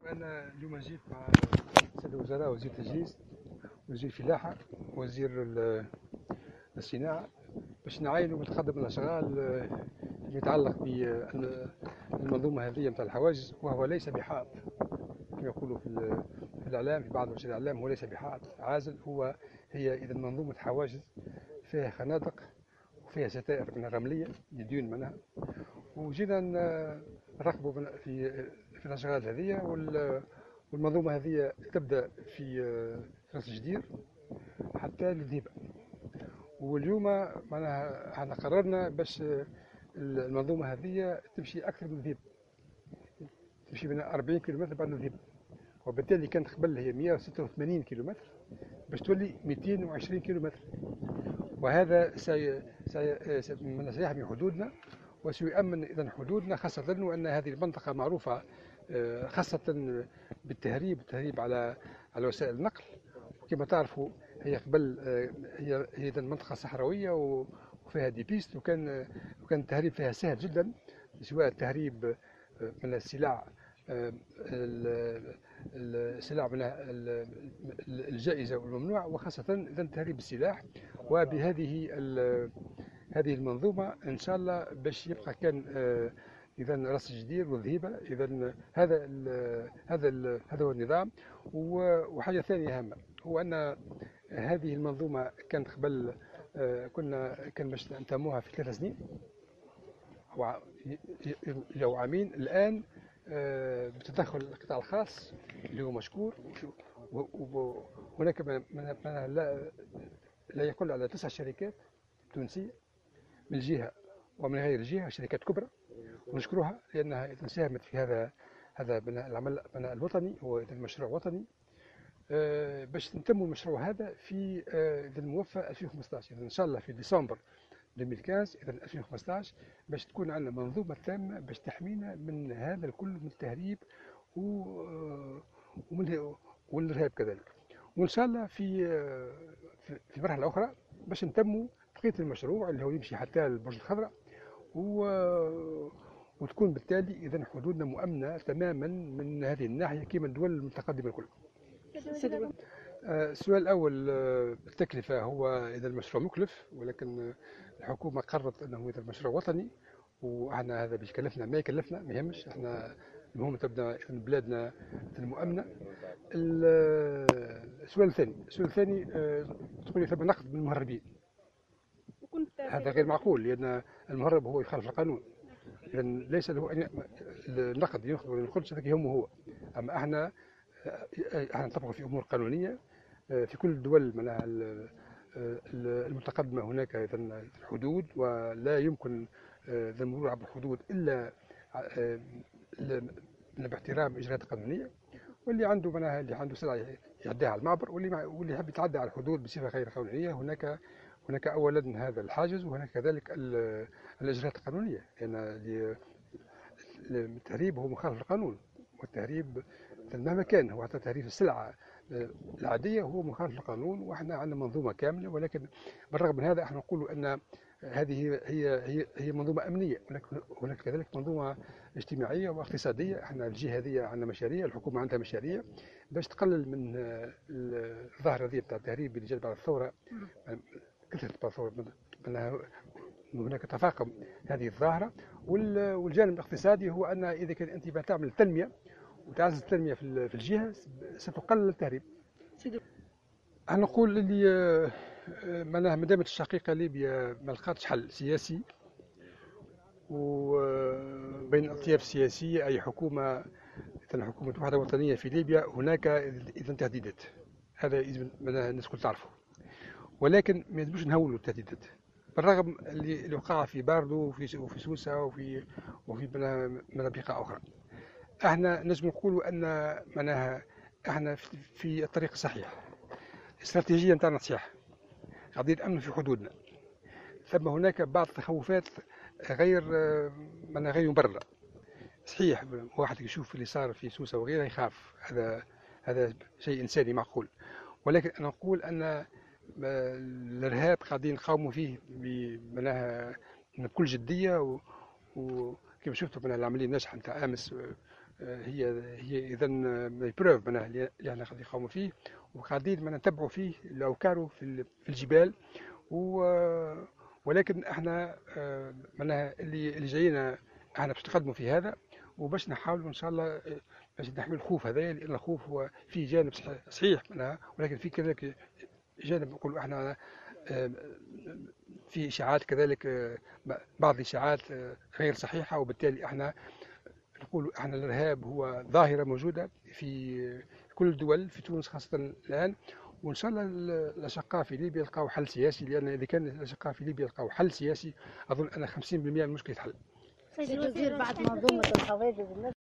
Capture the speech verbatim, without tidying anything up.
أنا اليوم جيت مع سيد الوزراء وزير التجهيز وزير الفلاحة وزير الصناعة باش نعاينوا متقدم الأشغال المتعلق بالمنظومة هذه نتاع الحواجز، وهو ليس بحائط كما يقولوا في في الإعلام، في بعض وسائل الإعلام. هو ليس بحائط عازل، هو هي إذا منظومة حواجز فيها خنادق وفيها ستائر من الرملية يدين منها، وجينا نرقبوا في في الأشغال هذه. والمنظومة هذه تبدأ في راس جدير حتى لذيبة. واليوم معناها احنا قررنا باش المنظومة هذه تمشي أكثر من ذيبة، تمشي من أربعين كيلومتر بعد ذيبة، وبالتالي كانت قبل هي مئة وستة وثمانين كيلومتر باش تولي مئتين وعشرين كيلومتر. وهذا سي... سي... سيحمي حدودنا وسيؤمن إذا حدودنا، خاصة وأن هذه المنطقة معروفة خاصة بالتهريب، التهريب على على وسائل النقل. وكما تعرفوا هي قبل هي هي منطقة صحراوية وفيها دي بيست، وكان وكان التهريب فيها سهل جدا، سواء التهريب من السلع السلع من الجائزة والممنوع، وخاصة إذا تهريب السلاح. وبهذه هذه المنظومة إن شاء الله باش يبقى كان إذا راس جدير والذهيبة. إذا هذا ال هذا ال هذا هو النظام. وحاجة ثانية هامة هو أن هذه المنظومة كانت قبل كنا كان باش نتموها في ثلاث سنين أو عامين. الآن بتدخل القطاع الخاص اللي هو مشكور، وهناك لا لا يقل على تسع شركات تونسية من جهة ومن غير جهة، شركات كبرى، ونشكرها لأنها ساهمت في هذا هذا العمل الوطني. هو مشروع وطني باش نتم المشروع هذا في الموفى ألفين وخمسطاش، إذا إن شاء الله في ديسمبر ألفين وخمسطاش، إذا ألفين وخمسطاش باش تكون عندنا منظومة تامة باش تحمينا من هذا الكل، من التهريب ومن والإرهاب كذلك. وإن شاء الله في في مرحلة أخرى باش نتموا بقية المشروع اللي هو يمشي حتى البرج الخضراء، و وتكون بالتالي إذا حدودنا مؤمنة تماما من هذه الناحية كما الدول المتقدمة الكل. السؤال الأول التكلفة، هو إذا المشروع مكلف، ولكن الحكومة قررت أنه إذا المشروع وطني وإحنا هذا باش يكلفنا ما يكلفنا ما يهمش، إحنا المهم تبدا بلادنا المؤمنة. السؤال الثاني السؤال الثاني تقولي ثم نقد من المهربين، هذا غير معقول لأن المهرب هو يخالف القانون، إذا ليس له أن النقد يأخذ ولا ينقدش، هذا يهمه هو. أما احنا احنا نطبق في أمور قانونية في كل الدول معناها المتقدمة. هناك إذا الحدود، ولا يمكن المرور عبر الحدود إلا باحترام إجراءات قانونية. واللي عنده معناها اللي عنده سلعة يعديها على المعبر، واللي واللي يحب يتعدى على الحدود بصفة غير قانونية، هناك هناك أولا هذا الحاجز، وهناك كذلك الإجراءات القانونية، لأن التهريب هو مخالف للقانون. والتهريب مهما كان، هو حتى تهريب السلعة العادية هو مخالف للقانون، وإحنا عندنا منظومة كاملة. ولكن بالرغم من هذا احنا نقول أن هذه هي هي هي منظومة أمنية، ولكن هناك كذلك منظومة اجتماعية واقتصادية. احنا الجهة هذه عندنا مشاريع، الحكومة عندها مشاريع باش تقلل من الظاهرة هذه بتاع التهريب اللي جات بعد الثورة. كثرة الثورة هناك تفاقم هذه الظاهرة. والجانب الاقتصادي هو أن إذا كان أنت بتعمل تنمية وتعزز التنمية في الجهة ستقلل التهريب. أنا نقول اللي معناها ما دامت الشقيقة ليبيا ما لقاتش حل سياسي وبين الأطياف السياسية، أي حكومة مثل حكومة وحدة وطنية في ليبيا، هناك إذا تهديدات، هذا يجب الناس الكل تعرفه. ولكن ما يجبش نهولوا التهديدات، بالرغم اللي وقع في باردو وفي وفي سوسة وفي وفي مناطق أخرى. احنا نجم نقولوا أن معناها احنا في الطريق الصحيح. الاستراتيجية نتاعنا صحيحة، قضية أمن في حدودنا. ثم هناك بعض التخوفات غير معناها غير مبررة. صحيح واحد يشوف اللي صار في سوسة وغيرها يخاف، هذا هذا شيء إنساني معقول. ولكن أنا نقول أن الإرهاب قاعدين نقاوموا فيه معناها بكل جدية، وكما شفتوا من العملية الناجحة نتاع أمس هي هي اذا بروف معناها اللي احنا قاعدين نقاوموا فيه، وقاعدين معناها نتبعوا فيه الاوكار في ال- في الجبال. و ولكن احنا آه، معناها اللي اللي جاينا احنا باش نقدموا في هذا، وباش نحاولوا ان شاء الله آه، باش نحمي الخوف هذا، لان الخوف هو فيه جانب صح- صحيح معناها، ولكن في كذلك جانب نقولوا احنا آه، في اشاعات كذلك، آه، بعض الاشاعات آه، غير صحيحه، وبالتالي احنا نقولوا احنا الارهاب هو ظاهره موجوده في كل الدول، في تونس خاصه الان. وان شاء الله ال- الاشقاء في ليبيا يلقاو حل سياسي، لان اذا كان الاشقاء في ليبيا يلقاو حل سياسي اظن ان خمسين بالمئة من المشكله تحل. سيد الوزير، بعد منظومة الحوادث